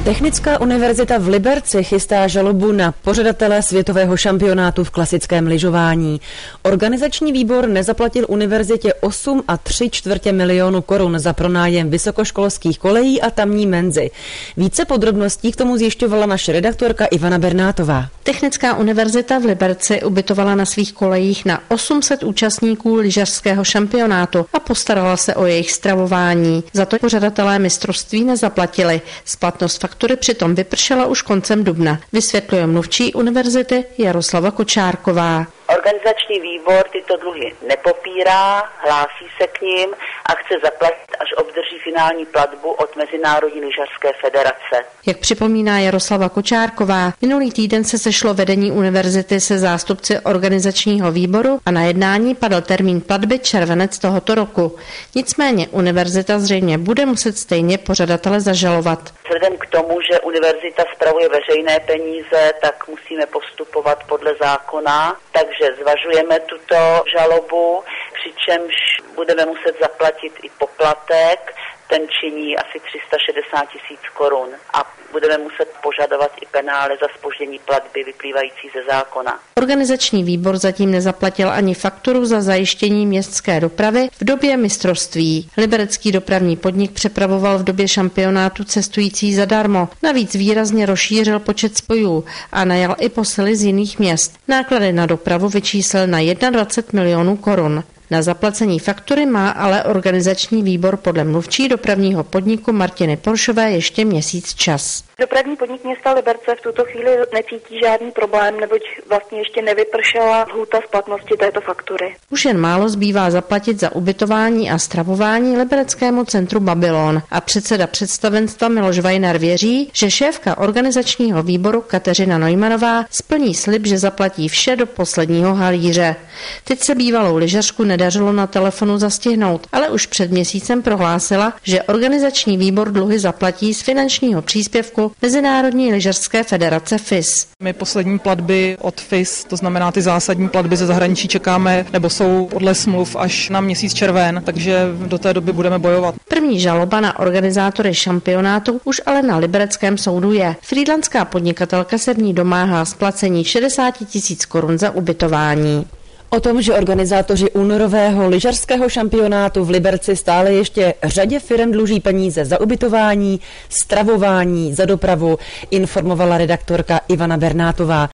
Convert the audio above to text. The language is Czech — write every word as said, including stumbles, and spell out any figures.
Technická univerzita v Liberci chystá žalobu na pořadatele světového šampionátu v klasickém lyžování. Organizační výbor nezaplatil univerzitě osm a tři čtvrtě milionu korun za pronájem vysokoškolských kolejí a tamní menzy. Více podrobností k tomu zjišťovala naše redaktorka Ivana Bernátová. Technická univerzita v Liberci ubytovala na svých kolejích na osm set účastníků lyžařského šampionátu a postarala se o jejich stravování. Za to pořadatelé mistrovství nezaplatili. Splatnost faktury přitom vypršela už koncem dubna, vysvětluje mluvčí univerzity Jaroslava Kočárková. Organizační výbor tyto dluhy nepopírá, hlásí se k nim a chce zaplatit, až obdrží finální platbu od Mezinárodní lyžařské federace. Jak připomíná Jaroslava Kočárková, minulý týden se sešlo vedení univerzity se zástupci organizačního výboru a na jednání padl termín platby červenec tohoto roku. Nicméně univerzita zřejmě bude muset stejně pořadatele zažalovat. Vzhledem k tomu, že univerzita spravuje veřejné peníze, tak musíme postupovat podle zákona, takže zvažujeme tuto žalobu, přičemž budeme muset zaplatit i poplatek, ten činí asi tři sta šedesát tisíc korun a budeme muset požadovat i penále za zpoždění platby vyplývající ze zákona. Organizační výbor zatím nezaplatil ani fakturu za zajištění městské dopravy v době mistrovství. Liberecký dopravní podnik přepravoval v době šampionátu cestující zadarmo. Navíc výrazně rozšířil počet spojů a najal i posily z jiných měst. Náklady na dopravu vyčíslil na dvacet jedna milionů korun. Na zaplacení faktury má ale organizační výbor podle mluvčí dopravního podniku Martiny Poršové ještě měsíc čas. Dopravní podnik města Liberce v tuto chvíli necítí žádný problém, neboť vlastně ještě nevypršela lhůta splatnosti této faktury. Už jen málo zbývá zaplatit za ubytování a stravování libereckému centru Babylon a předseda představenstva Miloš Vajnar věří, že šéfka organizačního výboru Kateřina Neumannová splní slib, že zaplatí vše do posledního halíře. Teď se bývalou lyžařku nedařilo na telefonu zastihnout, ale už před měsícem prohlásila, že organizační výbor dluhy zaplatí z finančního příspěvku Mezinárodní lyžařské federace F I S. My poslední platby od F I S, to znamená ty zásadní platby ze zahraničí, čekáme, nebo jsou podle smluv až na měsíc červen, takže do té doby budeme bojovat. První žaloba na organizátory šampionátu už ale na libereckém soudu je. Frýdlandská podnikatelka se v ní domáhá splacení šedesát tisíc korun za ubytování. O tom, že organizátoři únorového lyžařského šampionátu v Liberci stále ještě řadě firem dluží peníze za ubytování, stravování, za dopravu, informovala redaktorka Ivana Bernátová.